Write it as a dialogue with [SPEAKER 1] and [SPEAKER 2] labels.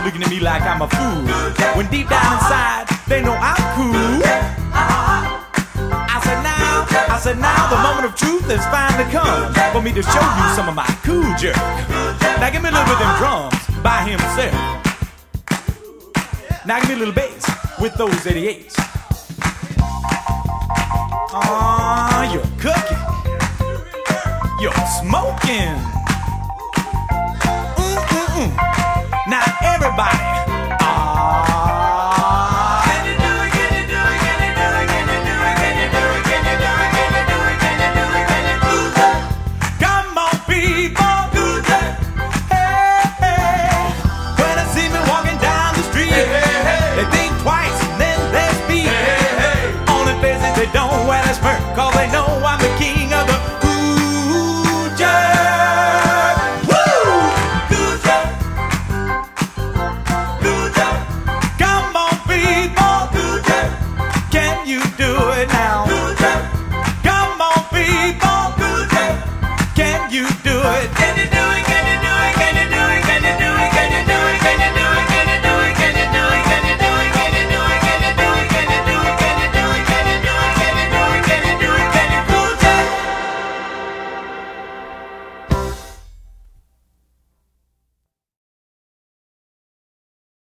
[SPEAKER 1] looking at me like I'm a fool. When deep down inside, they know I'm cool. I said now the moment of truth has finally come for me to show you some of my cool jerk. Now give me a little bit of them drums by himself. Now give me a little bass with those 88s. You're cooking. You're smoking.